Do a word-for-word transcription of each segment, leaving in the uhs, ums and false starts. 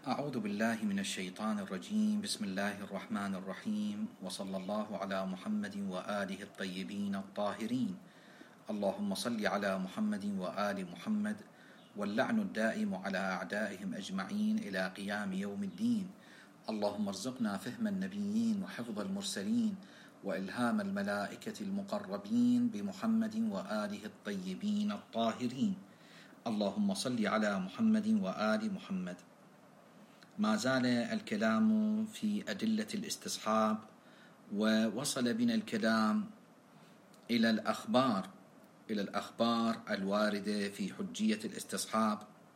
أعوذ بالله من الشيطان الرجيم. بسم الله الرحمن الرحيم، وصلى الله على محمد وآله الطيبين الطاهرين. اللهم صل على محمد وآل محمد، واللعن الدائم على أعدائهم أجمعين إلى قيام يوم الدين. اللهم ارزقنا فهم النبيين وحفظ المرسلين وإلهام الملائكة المقربين بمحمد وآله الطيبين الطاهرين. اللهم صل على محمد وآل محمد. ما زال الكلام في أدلة الاستصحاب، ووصل بنا الكلام إلى الأخبار إلى الأخبار الواردة في حجية الاستصحاب،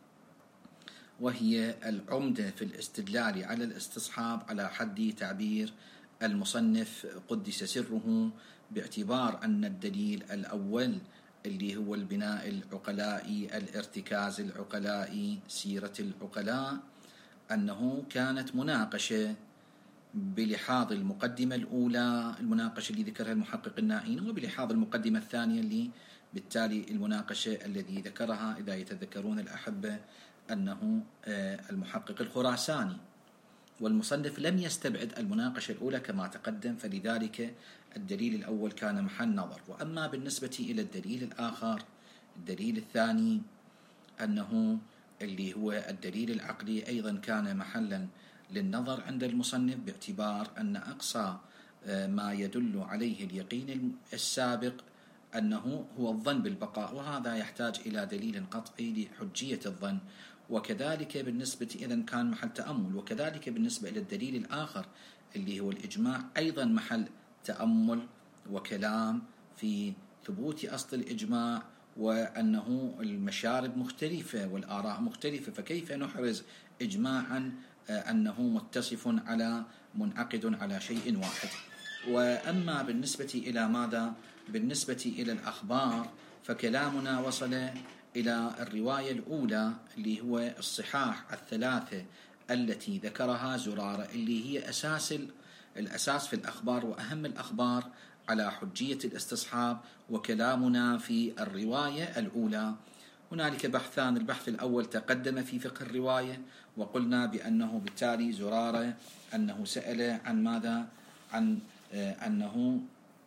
وهي العمدة في الاستدلال على الاستصحاب على حد تعبير المصنف قدس سره، باعتبار أن الدليل الأول اللي هو البناء العقلائي، الارتكاز العقلائي، سيرة العقلاء، أنه كانت مناقشة بلحاظ المقدمة الأولى، المناقشة اللي ذكرها المحقق النائين، وبلحاظ المقدمة الثانية اللي بالتالي المناقشة الذي ذكرها، إذا يتذكرون الأحبة، أنه المحقق الخراساني. والمصنف لم يستبعد المناقشة الأولى كما تقدم، فلذلك الدليل الأول كان محل نظر. وأما بالنسبة إلى الدليل الآخر، الدليل الثاني أنه اللي هو الدليل العقلي، أيضا كان محلا للنظر عند المصنف، باعتبار أن أقصى ما يدل عليه اليقين السابق أنه هو الظن بالبقاء، وهذا يحتاج إلى دليل قطعي لحجية الظن. وكذلك بالنسبة إذن كان محل تأمل. وكذلك بالنسبة إلى الدليل الآخر اللي هو الإجماع، أيضا محل تأمل وكلام في ثبوت أصل الإجماع، وأنه المشارب مختلفة والآراء مختلفة، فكيف نحرز إجماعا أنه متصف على منعقد على شيء واحد. وأما بالنسبة إلى ماذا؟ بالنسبة إلى الأخبار، فكلامنا وصل إلى الرواية الأولى اللي هو الصحاح الثلاثة التي ذكرها زرارة، اللي هي أساس الأساس في الأخبار وأهم الأخبار على حجية الاستصحاب. وكلامنا في الرواية الأولى هنالك بحثان. البحث الأول تقدم في فقه الرواية، وقلنا بأنه بالتالي زرارة أنه سأل عن ماذا؟ عن أنه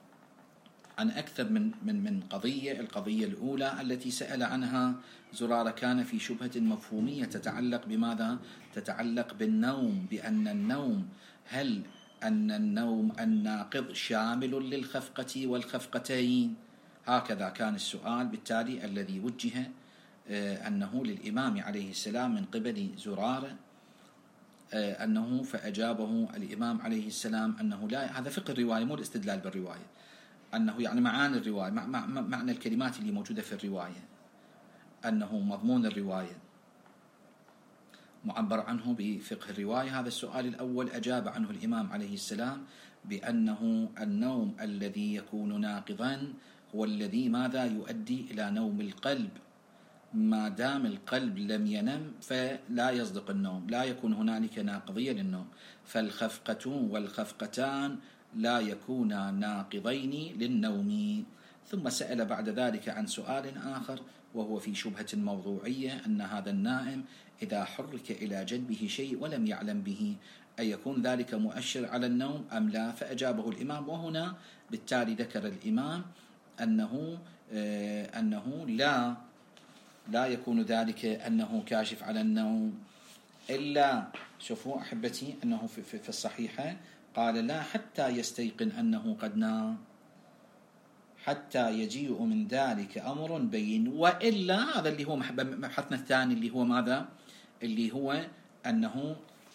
عن أكثر من من من قضية. القضية الأولى التي سأل عنها زرارة كان في شبهة مفهومية تتعلق بماذا؟ تتعلق بالنوم، بأن النوم هل أن النوم الناقض شامل للخفقة والخفقتين؟ هكذا كان السؤال بالتالي الذي وجه أنه للإمام عليه السلام من قبل زرارة، أنه فأجابه الإمام عليه السلام أنه لا، هذا فقه الرواية مو الاستدلال بالرواية، أنه يعني معاني الرواية، معنى الكلمات اللي موجودة في الرواية، أنه مضمون الرواية معبر عنه بفقه الرواية. هذا السؤال الأول أجاب عنه الإمام عليه السلام بأنه النوم الذي يكون ناقضا هو الذي ماذا؟ يؤدي إلى نوم القلب. ما دام القلب لم ينم فلا يصدق النوم، لا يكون هنالك ناقضية للنوم، فالخفقة والخفقتان لا يكونا ناقضين للنوم. ثم سأل بعد ذلك عن سؤال آخر، وهو في شبهة موضوعية، أن هذا النائم إذا حرك إلى جنبه شيء ولم يعلم به، أيكون ذلك مؤشر على النوم أم لا؟ فأجابه الإمام، وهنا بالتالي ذكر الإمام أنه آه أنه لا لا يكون ذلك أنه كاشف على النوم، إلا شوفوا أحبتي أنه في, في, في الصحيحة قال لا حتى يستيقن أنه قد نام، حتى يجيء من ذلك أمر بين، وإلا هذا اللي هو مبحثنا الثاني اللي هو ماذا؟ اللي هو أنه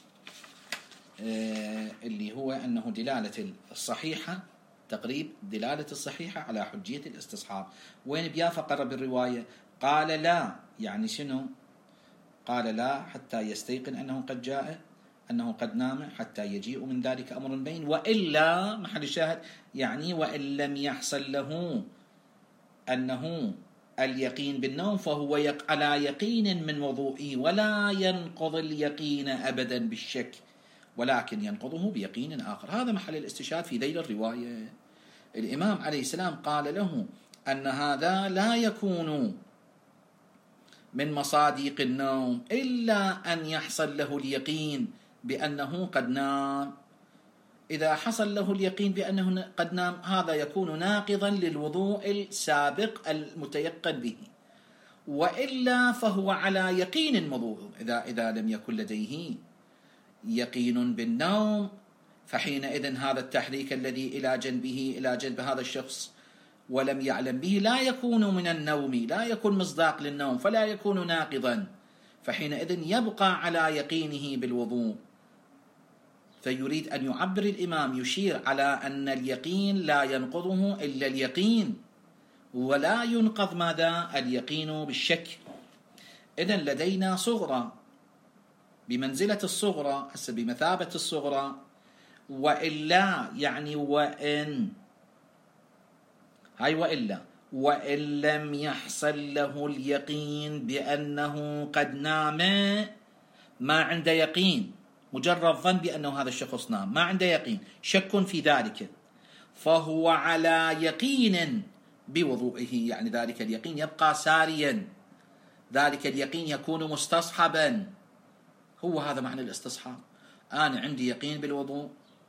آه اللي هو أنه دلالة الصحيحة، تقريب دلالة الصحيحة على حجية الاستصحاب. وين بيا فقر بالرواية؟ قال لا، يعني شنو؟ قال لا حتى يستيقن أنه قد جاء أنه قد نام، حتى يجيء من ذلك أمر بين، وإلا محل الشاهد يعني وإن لم يحصل له أنه اليقين بالنوم فهو يق على يقين من وضوئه، ولا ينقض اليقين أبدا بالشك، ولكن ينقضه بيقين آخر. هذا محل الاستشهاد في ذيل الرواية. الإمام عليه السلام قال له أن هذا لا يكون من مصادق النوم إلا أن يحصل له اليقين بأنه قد نام. إذا حصل له اليقين بأنه قد نام هذا يكون ناقضا للوضوء السابق المتيقن به، وإلا فهو على يقين موضوع. إذا إذا لم يكن لديه يقين بالنوم فحينئذ هذا التحريك الذي إلى جنبه إلى جنب هذا الشخص ولم يعلم به لا يكون من النوم، لا يكون مصداق للنوم، فلا يكون ناقضا، فحينئذ يبقى على يقينه بالوضوء. فيريد أن يعبر الإمام، يشير على أن اليقين لا ينقضه إلا اليقين، ولا ينقض ماذا؟ اليقين بالشك. إذن لدينا صغرى بمنزلة الصغرى، هسه بمثابة الصغرى، وإلا يعني وإن، هاي وإلا وإن لم يحصل له اليقين بأنه قد نام، ما عنده يقين، مجرد ظن بأنه هذا الشخص نام، ما عنده يقين، شك في ذلك، فهو على يقين بوضوئه، يعني ذلك اليقين يبقى ساريا، ذلك اليقين يكون مستصحبا. هو هذا معنى الاستصحاب. أنا عندي يقين بالوضوء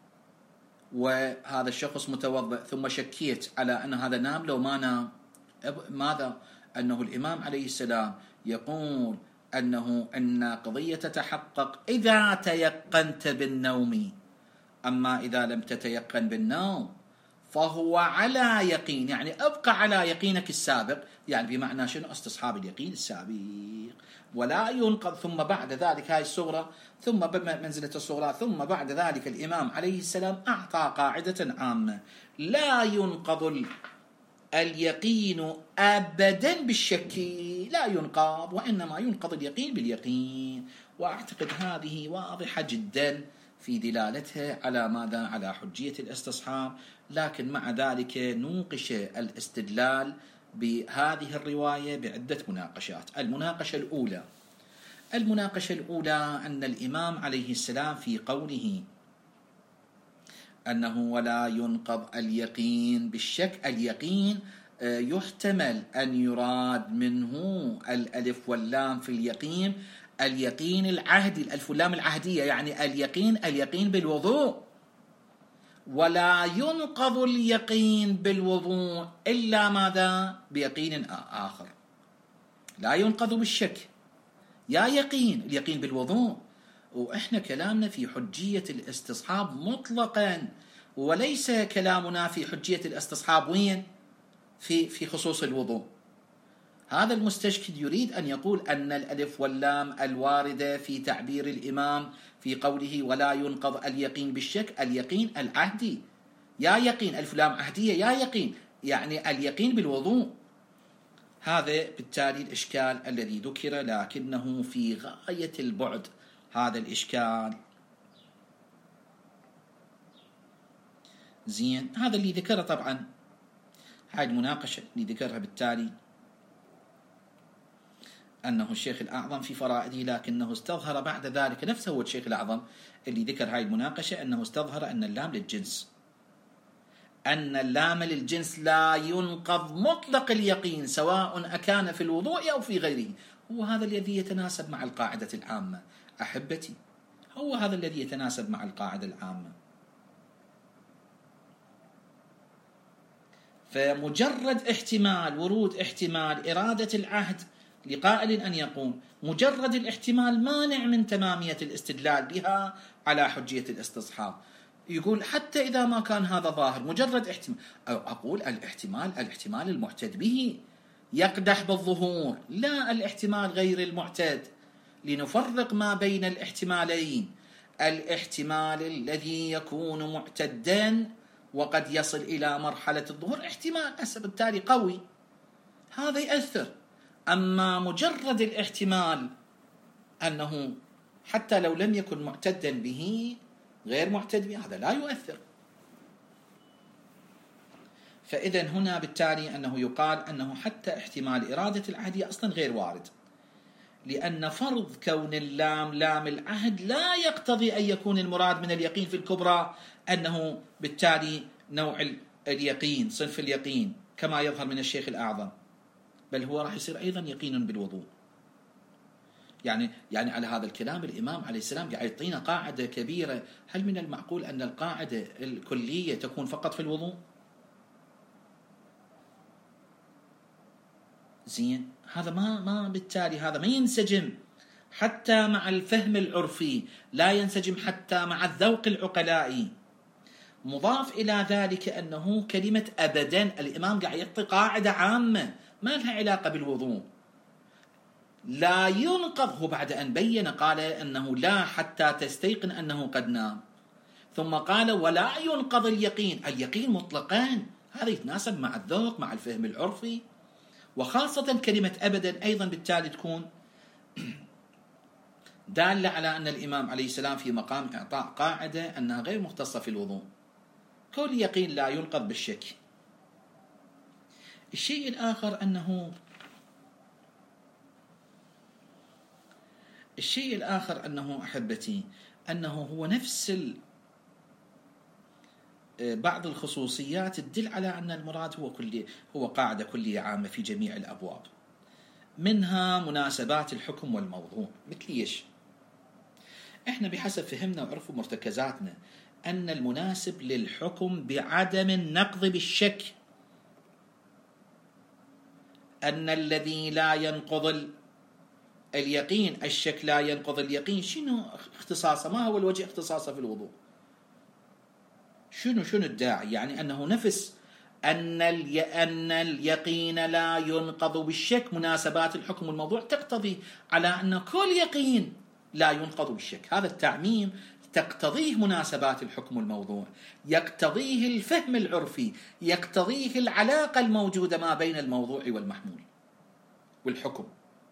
وهذا الشخص متوضئ، ثم شكيت على أن هذا نام لو ما نام. ماذا؟ أنه الإمام عليه السلام يقول أنه أن قضية تتحقق إذا تيقنت بالنوم، أما إذا لم تتيقن بالنوم فهو على يقين، يعني أبقى على يقينك السابق، يعني بمعنى شنو؟ استصحاب اليقين السابق ولا ينقض. ثم بعد ذلك هاي الصغرى، ثم بمنزلة الصغرى، ثم بعد ذلك الإمام عليه السلام أعطى قاعدة عامة: لا ينقض اليقين أبدا بالشك، لا ينقض، وإنما ينقض اليقين باليقين. وأعتقد هذه واضحة جدا في دلالتها على ماذا؟ على حجية الاستصحاب. لكن مع ذلك نوقش الاستدلال بهذه الرواية بعدة مناقشات. المناقشة الأولى المناقشة الأولى أن الإمام عليه السلام في قوله أنه ولا ينقض اليقين بالشك، اليقين يحتمل أن يراد منه الألف واللام في اليقين اليقين العهدي، الألف واللام العهدية، يعني اليقين اليقين بالوضوء. ولا ينقض اليقين بالوضوء إلا ماذا؟ بيقين آخر. لا ينقض بالشك، يا يقين، اليقين بالوضوء. وإحنا كلامنا في حجية الاستصحاب مطلقا، وليس كلامنا في حجية الاستصحاب وين؟ في في خصوص الوضوء. هذا المستشكل يريد أن يقول أن الألف واللام الواردة في تعبير الإمام في قوله ولا ينقض اليقين بالشك، اليقين العهدي، يا يقين، ألف لام عهدية، يا يقين، يعني اليقين بالوضوء. هذا بالتالي الإشكال الذي ذكر، لكنه في غاية البعد هذا الإشكال. زين، هذا اللي ذكره طبعا، هاي المناقشة اللي ذكرها بالتالي أنه الشيخ الأعظم في فرائده، لكنه استظهر بعد ذلك نفسه هو الشيخ الأعظم اللي ذكر هاي المناقشة، أنه استظهر أن اللام للجنس، أن اللام للجنس لا ينقض مطلق اليقين سواء أكان في الوضوء أو في غيره. هو هذا الذي يتناسب مع القاعدة العامة أحبتي، هو هذا الذي يتناسب مع القاعدة العامة. فمجرد احتمال ورود احتمال إرادة العهد لقائل أن يقول مجرد الاحتمال مانع من تمامية الاستدلال بها على حجية الاستصحاب. يقول حتى إذا ما كان هذا ظاهر، مجرد احتمال، أو أقول الاحتمال الاحتمال المعتد به يقدح بالظهور، لا الاحتمال غير المعتد. لنفرق ما بين الاحتمالين: الاحتمال الذي يكون معتدا وقد يصل إلى مرحلة الظهور احتمال هسه بالتالي قوي، هذا يأثر. أما مجرد الاحتمال أنه حتى لو لم يكن معتدا به غير معتد به، هذا لا يؤثر. فإذا هنا بالتالي أنه يقال أنه حتى احتمال إرادة العهد أصلا غير وارد، لأن فرض كون اللام لام العهد لا يقتضي أن يكون المراد من اليقين في الكبرى أنه بالتالي نوع اليقين صنف اليقين كما يظهر من الشيخ الأعظم، بل هو راح يصير أيضا يقين بالوضوء. يعني يعني على هذا الكلام الإمام عليه السلام قاعد يعطينا قاعدة كبيرة. هل من المعقول أن القاعدة الكلية تكون فقط في الوضوء؟ زين، هذا ما ما بالتالي هذا ما ينسجم حتى مع الفهم العرفي، لا ينسجم حتى مع الذوق العقلائي. مضاف إلى ذلك أنه كلمة أبدا الإمام قاعد يعطي قاعدة عامة ما لها علاقة بالوضوء. لا ينقض، هو بعد أن بين قال أنه لا حتى تستيقن أنه قد نام، ثم قال ولا ينقض اليقين، اليقين مطلقا، هذا يتناسب مع الذوق مع الفهم العرفي. وخاصة كلمة أبدا أيضا بالتالي تكون دالة على أن الإمام عليه السلام في مقام إعطاء قاعدة أنها غير مختصة في الوضوء. كل يقين لا ينقض بالشك. الشيء الآخر أنه الشيء الآخر أنه أحبتي أنه هو نفس ال... بعض الخصوصيات تدل على أن المراد هو كلي هو قاعدة كلية عامة في جميع الأبواب، منها مناسبات الحكم والموضوع. مثل إيش؟ إحنا بحسب فهمنا وعرف مرتكزاتنا أن المناسب للحكم بعدم النقض بالشك، أن الذي لا ينقض اليقين الشك لا ينقض اليقين. شنو اختصاصه؟ ما هو الوجه اختصاصه في الوضوء؟ شنو شنو الداعي؟ يعني أنه نفس أن أن اليقين لا ينقض بالشك، مناسبات الحكم والموضوع تقتضي على أن كل يقين لا ينقض بالشك. هذا التعميم تقتضيه مناسبات الحكم والموضوع، يقتضيه الفهم العرفي، يقتضيه العلاقة الموجودة ما بين الموضوع والمحمول والحكم.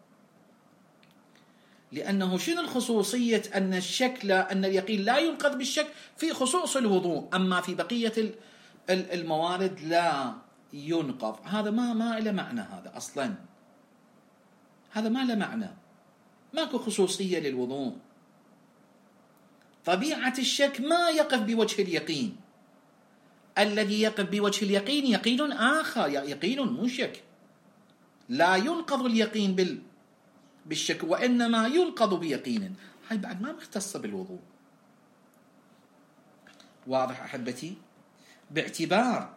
لأنه شنو الخصوصية أن الشك لا أن اليقين لا ينقض بالشك في خصوص الوضوء، أما في بقية الموارد لا ينقض. هذا ما ما له معنى، هذا أصلا هذا ما له معنى، ماكو خصوصية للوضوء. طبيعة الشك ما يقف بوجه اليقين، الذي يقف بوجه اليقين يقين آخر، يقين مو شك. لا ينقض اليقين بال بالشك وإنما ينقض بيقين. هاي بعد ما مختصة بالوضوء. واضح أحبتي؟ باعتبار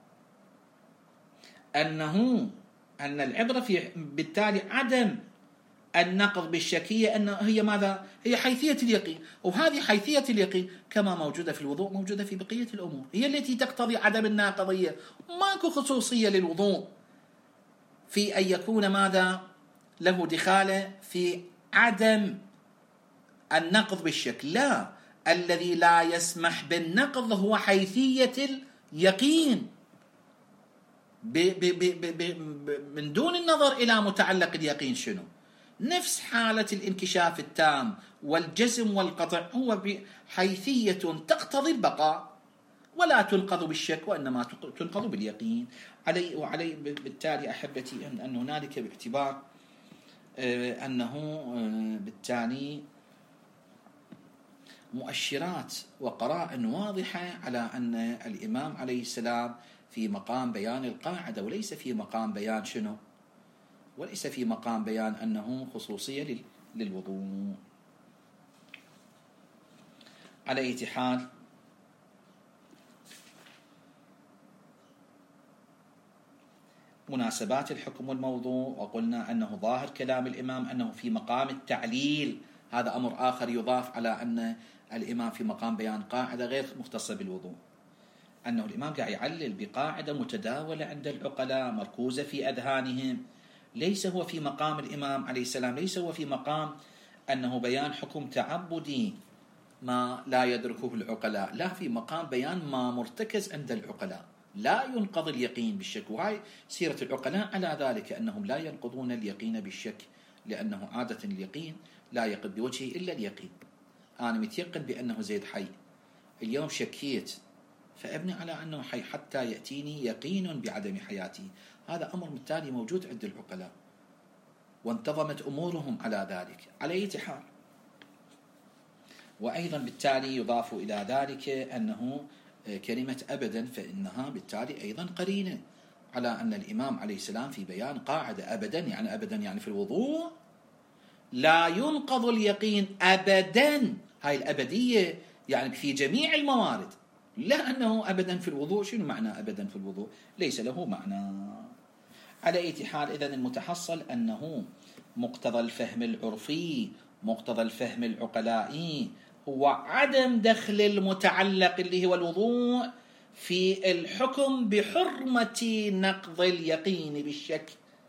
أنه أن العبرة في بالتالي عدم النقض بالشكية، أن هي ماذا؟ هي حيثية اليقين، وهذه حيثية اليقين كما موجودة في الوضوء موجودة في بقية الأمور، هي التي تقتضي عدم الناقضية. ماكو خصوصية للوضوء في أن يكون ماذا؟ له دخالة في عدم النقض بالشك. لا، الذي لا يسمح بالنقض هو حيثية اليقين ب ب ب ب ب من دون النظر إلى متعلق اليقين شنو. نفس حالة الانكشاف التام والجزم والقطع هو بحيثية تقتضي البقاء ولا تنقض بالشك وإنما تنقض باليقين. علي وعلي بالتالي أحبتي أن هنالك باعتبار أنه بالتالي مؤشرات وقرائن واضحة على أن الإمام عليه السلام في مقام بيان القاعدة وليس في مقام بيان شنو؟ وليس في مقام بيان أنه خصوصية للوضوء. على أي حال مناسبات الحكم والموضوع، وقلنا أنه ظاهر كلام الإمام أنه في مقام التعليل، هذا أمر آخر يضاف على أن الإمام في مقام بيان قاعدة غير مختصة بالوضوء، أنه الإمام قاعد يعلل بقاعدة متداولة عند العقلاء مركوزة في أذهانهم. ليس هو في مقام الإمام عليه السلام، ليس هو في مقام أنه بيان حكم تعبدي ما لا يدركه العقلاء، لا، في مقام بيان ما مرتكز عند العقلاء. لا ينقض اليقين بالشك، وهاي سيرة العقلاء على ذلك، أنهم لا ينقضون اليقين بالشك، لأنه عادة اليقين لا يقف بوجهه إلا اليقين. أنا متيقن بأنه زيد حي، اليوم شكيت فأبني على أنه حي حتى يأتيني يقين بعدم حياته. هذا أمر بالتالي موجود عند العقلاء وانتظمت أمورهم على ذلك. على أي حال، وأيضا بالتالي يضاف إلى ذلك أنه كلمة أبدا فإنها بالتالي أيضا قرينة على أن الإمام عليه السلام في بيان قاعدة أبدا، يعني أبدا يعني في الوضوء لا ينقض اليقين أبدا، هاي الأبدية يعني في جميع الموارد، لا أنه أبدا في الوضوء. شنو معنى أبدا في الوضوء؟ ليس له معنى. على أي حال، إذن المتحصل أنه مقتضى الفهم العرفي، مقتضى الفهم العقلائي، هو عدم دخل المتعلق اللي هو الوضوء في الحكم بحرمة نقض اليقين بالشك،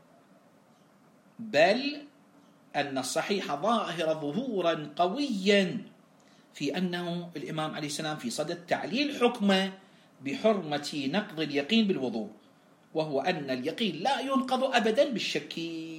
بل أن الصحيح ظاهر ظهورا قويا في أنه الإمام عليه السلام في صدد تعليل حكمه بحرمة نقض اليقين بالوضوء، وهو أن اليقين لا ينقض أبدا بالشك.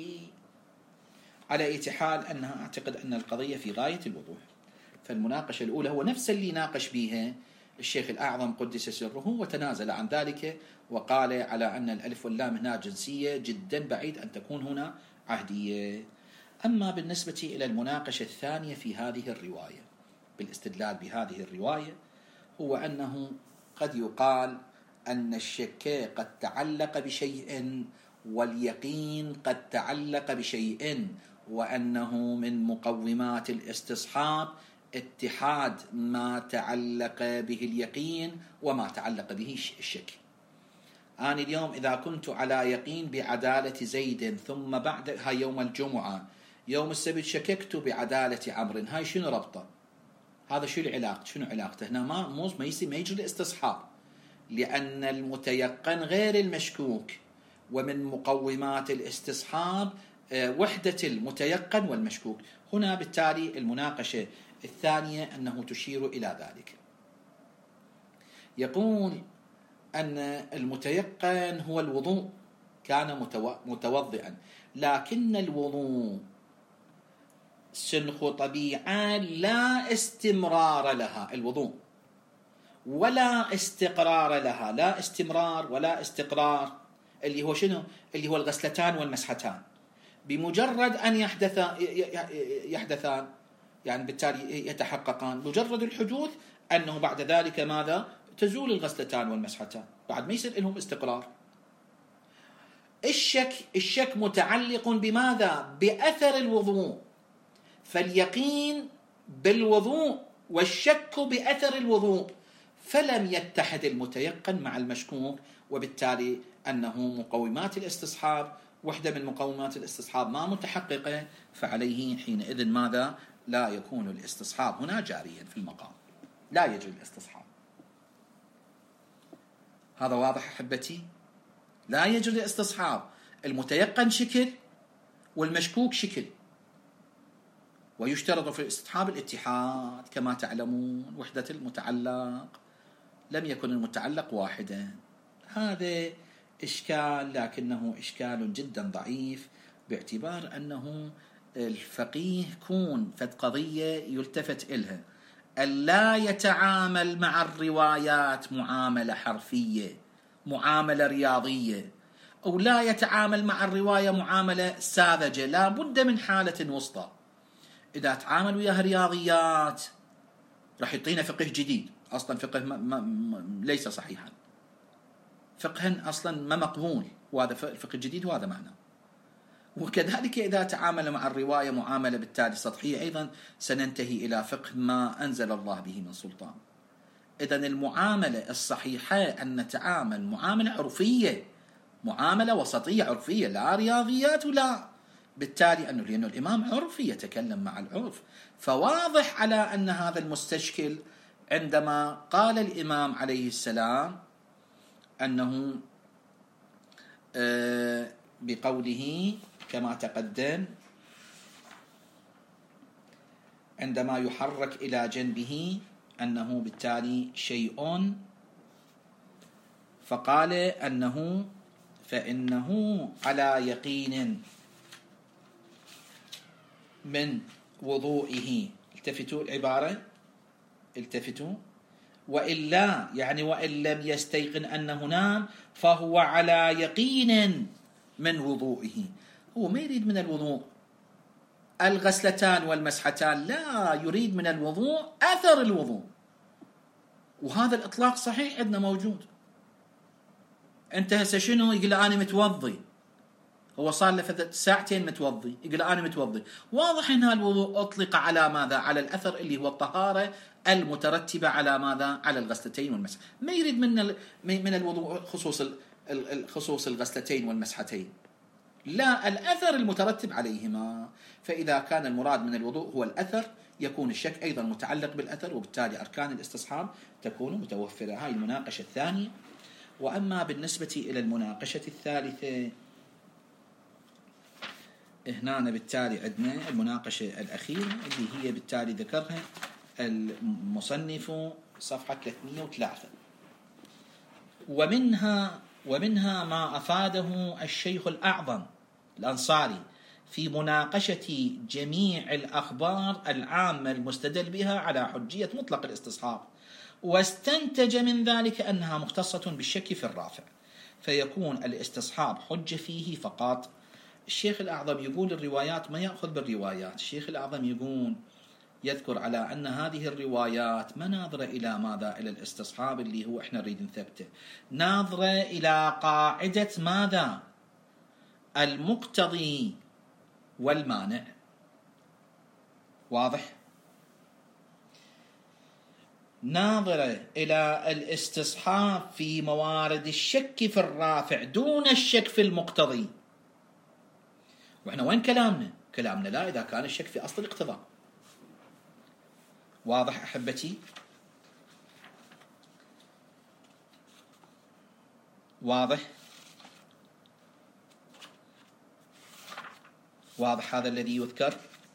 على أي حال، أنها أعتقد أن القضية في غاية الوضوح. فالمناقشة الأولى هو نفس اللي ناقش بها الشيخ الأعظم قدس سره، وتنازل عن ذلك وقال على أن الألف واللام هنا جنسية، جدا بعيد أن تكون هنا عهدية. أما بالنسبة إلى المناقشة الثانية في هذه الرواية بالاستدلال بهذه الرواية، هو أنه قد يقال أن الشك قد تعلق بشيء واليقين قد تعلق بشيء، وأنه من مقومات الاستصحاب اتحاد ما تعلق به اليقين وما تعلق به الشك. أنا اليوم إذا كنت على يقين بعدالة زيد، ثم بعد هاي يوم الجمعة يوم السبت شككت بعدالة عمرو، هاي شنو ربطه؟ هذا شو العلاقة؟ شنو علاقته هنا؟ ما مو ما يصير ما يجري الاستصحاب، لأن المتيقن غير المشكوك، ومن مقومات الاستصحاب وحدة المتيقن والمشكوك. هنا بالتالي المناقشة الثانية أنه تشير إلى ذلك. يقول أن المتيقن هو الوضوء، كان متوضئا، لكن الوضوء سنخ طبيعة لا استمرار لها، الوضوء ولا استقرار لها، لا استمرار ولا استقرار، اللي هو شنو؟ اللي هو الغسلتان والمسحتان. بمجرد أن يحدث يحدثان يعني بالتالي يتحققان، مجرد الحدوث أنه بعد ذلك ماذا؟ تزول الغسلتان والمسحتان، بعد ما يصير لهم استقرار. الشك الشك متعلق بماذا؟ بأثر الوضوء، فاليقين بالوضوء والشك بأثر الوضوء، فلم يتحد المتيقن مع المشكوك، وبالتالي أنه مقومات الاستصحاب وحدة من مقومات الاستصحاب ما متحققة، فعليه حينئذ ماذا؟ لا يكون الاستصحاب هنا جاريا في المقام، لا يجري الاستصحاب. هذا واضح أحبتي؟ لا يجري الاستصحاب، المتيقن شكل والمشكوك شكل، ويشترط في الاستصحاب الاتحاد كما تعلمون، وحدة المتعلق، لم يكن المتعلق واحدا. هذا إشكال، لكنه إشكال جدا ضعيف، باعتبار أنه الفقيه كون فد قضية يلتفت إلها، ألا يتعامل مع الروايات معاملة حرفية، معاملة رياضية، أو لا يتعامل مع الرواية معاملة ساذجة، لا بد من حالة وسطى. إذا تعامل وياها رياضيات راح يعطينا فقه جديد، أصلا فقه ما ما ليس صحيحا، فقه أصلا ما مقبول، وهذا الفقه الجديد وهذا معنى. وكذلك إذا تعامل مع الرواية معاملة بالتالي سطحية، أيضا سننتهي إلى فقه ما أنزل الله به من سلطان. إذن المعاملة الصحيحة أن نتعامل معاملة عرفية، معاملة وسطية عرفية، لا رياضيات ولا، بالتالي أنه لأنه الإمام عرفي يتكلم مع العرف، فواضح على أن هذا المستشكل عندما قال الإمام عليه السلام أنه بقوله كما تقدم عندما يحرك إلى جنبه أنه بالتالي شيء، فقال أنه فإنه على يقين من وضوئه. التفتوا العبارة، التفتوا، وإلا يعني وإن لم يستيقن أنه نام فهو على يقين من وضوئه. هو ما يريد من الوضوء الغسلتان والمسحتان، لا، يريد من الوضوء أثر الوضوء، وهذا الإطلاق صحيح عندنا موجود. أنت هسه شنو؟ يقول أنا متوضي، هو صار له ساعتين متوضي، يقول أنا متوضي، واضح أن الوضوء أطلق على ماذا؟ على الأثر اللي هو الطهارة المترتبة على ماذا؟ على الغسلتين والمسح. ما يريد من من الوضوء خصوص خصوص الغسلتين والمسحتين، لا، الأثر المترتب عليهما. فإذا كان المراد من الوضوء هو الأثر، يكون الشك أيضا متعلق بالأثر، وبالتالي أركان الاستصحاب تكون متوفرة. هاي المناقشة الثانية. وأما بالنسبة إلى المناقشة الثالثة، هنا بالتالي عندنا المناقشة الأخيرة اللي هي بالتالي ذكرها المصنف صفحة ثلاثمئة وثلاثة، ومنها ومنها ما أفاده الشيخ الأعظم الأنصاري في مناقشة جميع الأخبار العامة المستدل بها على حجية مطلق الاستصحاب، واستنتج من ذلك أنها مختصة بالشك في الرافع، فيكون الاستصحاب حجة فيه فقط. الشيخ الأعظم يقول الروايات ما يأخذ بالروايات. الشيخ الأعظم يقول يذكر على أن هذه الروايات ما ناظرة إلى ماذا؟ إلى الاستصحاب اللي هو إحنا نريد نثبته، ناظرة إلى قاعدة ماذا؟ المقتضي والمانع. واضح؟ ناظرة إلى الاستصحاب في موارد الشك في الرافع دون الشك في المقتضي. وإحنا وين كلامنا؟ كلامنا لا إذا كان الشك في أصل الاقتضاء. واضح أحبتي؟ واضح؟ واضح هذا الذي يذكر.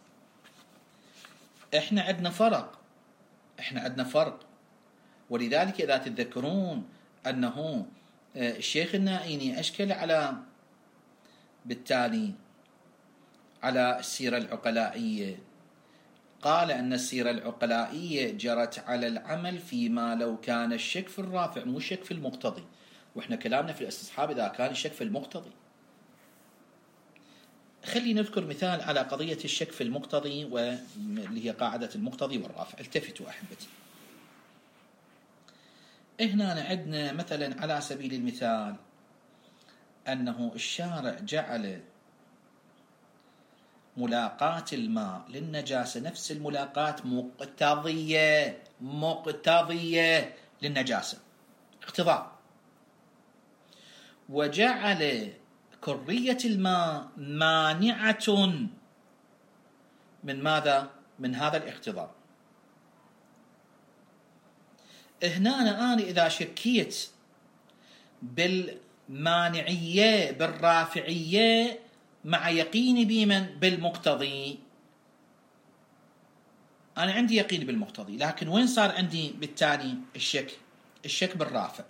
احنا عندنا فرق احنا عندنا فرق ولذلك إذا تتذكرون أنه الشيخ النائيني أشكل على بالتالي على السيرة العقلائية، قال أن السيرة العقلائية جرت على العمل فيما لو كان الشك في الرافع مو الشك في المقتضي، وإحنا كلامنا في الاستصحاب إذا كان الشك في المقتضي. خلينا نذكر مثال على قضية الشك في المقتضي واللي هي قاعدة المقتضي والرافع. التفتوا أحبتي، هنا عندنا مثلا على سبيل المثال أنه الشارع جعل ملاقاة الماء للنجاسة نفس الملاقاة مقتضية مقتضية للنجاسة، اقتضاء، وجعل كرية الماء مانعة من ماذا؟ من هذا الاقتضاء. هنا أنا إذا شكيت بالمانعية بالرافعية مع يقيني بمن؟ بالمقتضي. أنا عندي يقين بالمقتضي، لكن وين صار عندي بالتالي الشك؟ الشك بالرافع.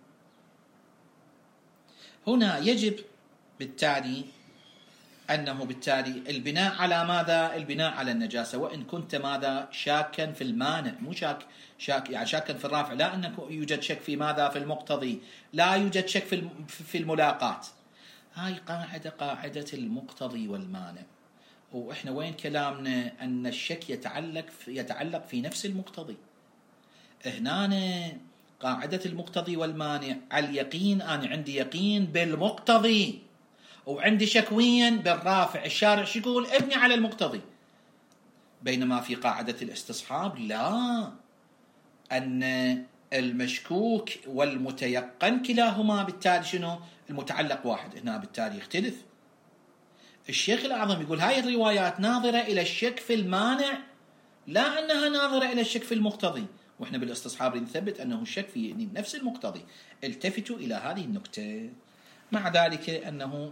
هنا يجب بالتالي أنه بالتالي البناء على ماذا؟ البناء على النجاسة، وإن كنت ماذا؟ شاكا في المانع، مو شاك شاك يعني شاكا في الرافع، لا أنك يوجد شك في ماذا؟ في المقتضي، لا يوجد شك في في الملاقاة. هاي قاعدة قاعدة المقتضي والمانع، وإحنا وين كلامنا؟ أن الشك يتعلق في يتعلق في نفس المقتضي. هنا قاعدة المقتضي والمانع على اليقين، أنا عندي يقين بالمقتضي وعندي شكويا بالرافع. الشارع شو يقول؟ ابني على المقتضي. بينما في قاعدة الاستصحاب لا، أن المشكوك والمتيقن كلاهما بالتالي شنو؟ المتعلق واحد. هنا بالتالي يختلف. الشيخ الأعظم يقول هاي الروايات ناظرة إلى الشك في المانع، لا أنها ناظرة إلى الشك في المقتضي، وإحنا بالاستصحاب نثبت أنه الشك في نفس المقتضي. التفتوا إلى هذه النكتة. مع ذلك أنه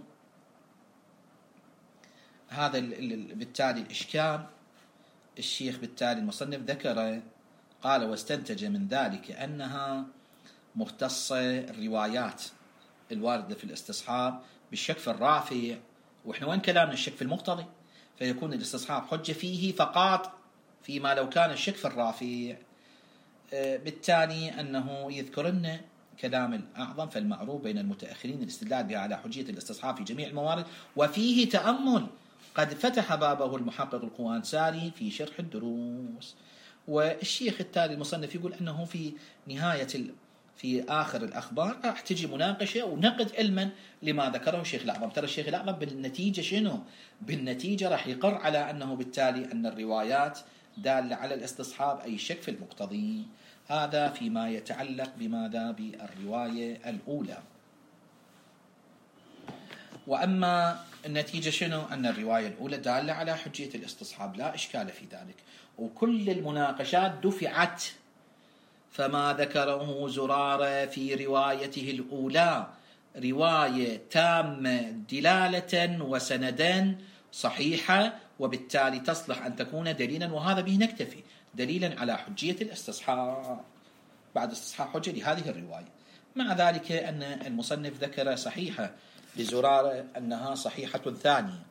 هذا بالتالي الإشكال الشيخ بالتالي المصنف ذكره، قال واستنتج من ذلك أنها مختصة الروايات الواردة في الاستصحاب بالشك في الرافع، وإحنا وين كلامنا؟ الشك في المقتضي، فيكون الاستصحاب حجة فيه فقط فيما لو كان الشك في الرافع. بالتالي أنه يذكرن كلام الأعظم فالمعروف بين المتأخرين الاستدلال بها على حجية الاستصحاب في جميع الموارد، وفيه تأمل قد فتح بابه المحقق القوانساري في شرح الدروس. والشيخ التالي المصنف يقول أنه في نهاية في آخر الأخبار راح تجي مناقشة ونقد علما لما ذكره الشيخ الأعظم. ترى الشيخ الأعظم بالنتيجة شنو؟ بالنتيجة راح يقر على أنه بالتالي أن الروايات دالة على الاستصحاب، أي شك في المقتضي. هذا فيما يتعلق بماذا؟ بالرواية الأولى. وأما النتيجة شنو؟ أن الرواية الأولى دالة على حجية الاستصحاب، لا إشكال في ذلك، وكل المناقشات دفعت. فما ذكره زرارة في روايته الأولى رواية تامة دلالة وسندا صحيحة، وبالتالي تصلح أن تكون دليلا، وهذا به نكتفي، دليلا على حجية الاستصحاب بعد استصحاب حجة لهذه الرواية. مع ذلك أن المصنف ذكر صحيحة لزرارة أنها صحيحة ثانية.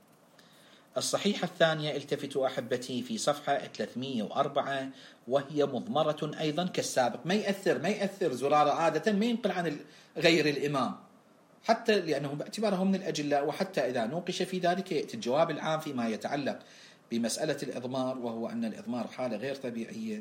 الصحيحة الثانية التفتوا أحبتي في صفحة ثلاثمئة وأربعة، وهي مضمرة أيضا كالسابق. ما يأثر ما يأثر زرارة عادة ما ينقل عن غير الإمام، حتى لأنه باعتباره من الأجلاء، وحتى إذا نوقش في ذلك يأتي الجواب العام فيما يتعلق بمسألة الإضمار، وهو أن الإضمار حالة غير طبيعية،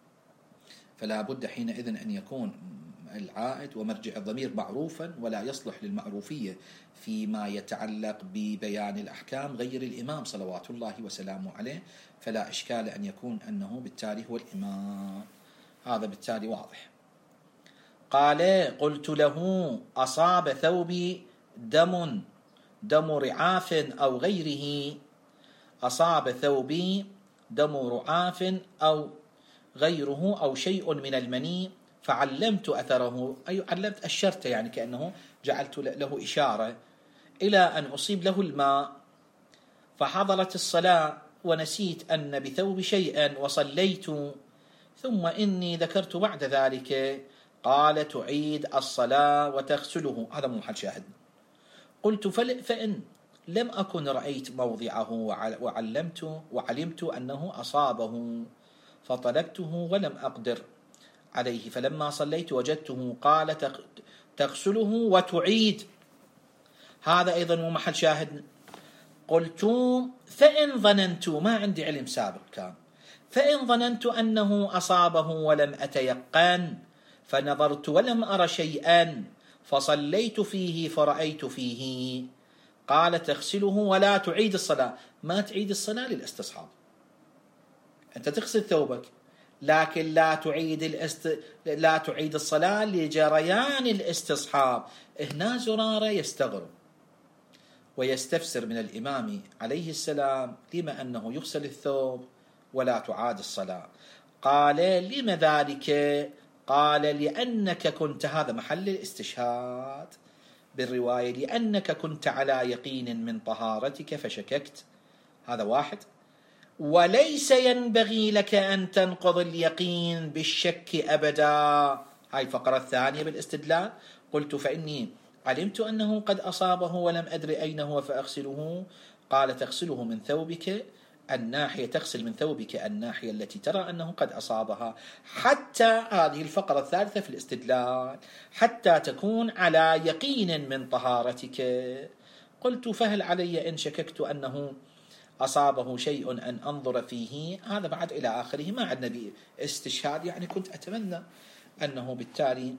فلا بد حينئذ أن يكون العائد ومرجع الضمير معروفا، ولا يصلح للمعروفية فيما يتعلق ببيان الأحكام غير الإمام صلوات الله وسلامه عليه، فلا إشكال أن يكون أنه بالتالي هو الإمام. هذا بالتالي واضح. قال: قلت له: أصاب ثوبي دم دم رعاف أو غيره. أصاب ثوبي دم رعاف أو غيره أو شيء من المني، فعلمت أثره، أي علمت أشرت، يعني كأنه جعلت له إشارة إلى أن أصيب له الماء، فحضرت الصلاة ونسيت أن بثوب شيئا وصليت، ثم إني ذكرت بعد ذلك. قال: تعيد الصلاة وتغسله. هذا مو محل شاهد. قلت: فإن لم أكن رأيت موضعه وعلمت وعلمت أنه أصابه فطلبته ولم أقدر عليه، فلما صليت وجدته. قال: تغسله وتعيد. هذا أيضا مو محل شاهد. قلت: فإن ظننت، ما عندي علم سابق كان، فإن ظننت أنه أصابه ولم أتيقن، فنظرت ولم أر شيئا، فصليت فيه فرأيت فيه. قال: تغسله ولا تعيد الصلاة. ما تعيد الصلاة للاستصحاب، أنت تغسل ثوبك، لكن لا تعيد الاست... لا تعيد الصلاة لجريان الاستصحاب. هنا زرارة يستغرب ويستفسر من الإمام عليه السلام لما أنه يغسل الثوب ولا تعاد الصلاة. قال: لم ذلك؟ قال: لأنك كنت، هذا محل الاستشهاد بالرواية، لأنك كنت على يقين من طهارتك فشككت. هذا واحد. وليس ينبغي لك أن تنقض اليقين بالشك أبدا. هاي الفقرة الثانية بالاستدلال. قلت: فإني علمت أنه قد أصابه ولم أدري أين هو فأغسله. قال: تغسله من ثوبك الناحية، تغسل من ثوبك الناحية التي ترى أنه قد أصابها، حتى، هذه الفقرة الثالثة في الاستدلال، حتى تكون على يقين من طهارتك. قلت: فهل علي إن شككت أنه أصابه شيء أن أنظر فيه؟ هذا بعد إلى آخره. ما عندنا باستشهاد، يعني كنت أتمنى أنه بالتالي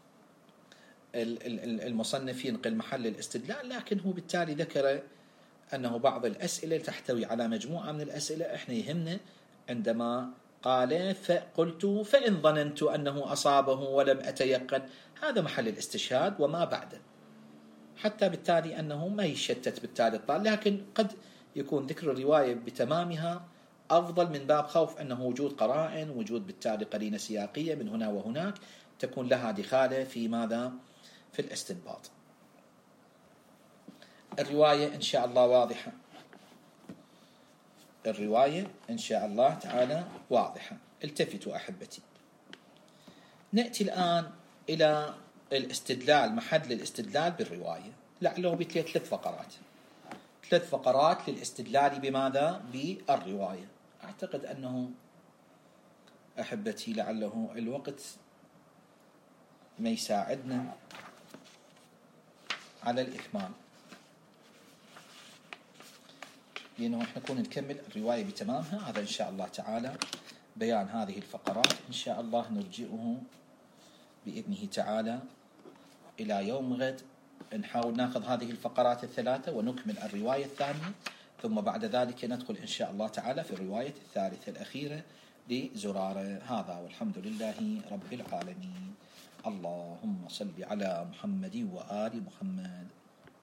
المصنف ينقل محل الاستدلال، لكن هو بالتالي ذكر أنه بعض الأسئلة تحتوي على مجموعة من الأسئلة. إحنا يهمنا عندما قال: فقلت فإن ظننت أنه أصابه ولم أتيقن، هذا محل الاستشهاد وما بعده، حتى بالتالي أنه ما يشتت بالتالي الطالب. لكن قد يكون ذكر الرواية بتمامها أفضل من باب خوف أنه وجود قرائن، وجود بالتالي قرينة سياقية من هنا وهناك تكون لها دخالة في ماذا؟ في الاستنباط. الرواية إن شاء الله واضحة، الرواية إن شاء الله تعالى واضحة. التفتوا أحبتي. نأتي الآن إلى الاستدلال، محل الاستدلال بالرواية، لعله بثلاث فقرات ثلاث فقرات للاستدلال بماذا؟ بالرواية. أعتقد أنه أحبتي لعله الوقت ما يساعدنا على الإكمال، لأنه إحنا نكون نكمل الرواية بتمامها. هذا إن شاء الله تعالى بيان هذه الفقرات إن شاء الله نرجئه بإذنه تعالى إلى يوم غد نحاول ناخذ هذه الفقرات الثلاثة ونكمل الرواية الثانية، ثم بعد ذلك ندخل إن شاء الله تعالى في الرواية الثالثة الأخيرة لزرارة. هذا والحمد لله رب العالمين. اللهم صل على محمد وآل محمد.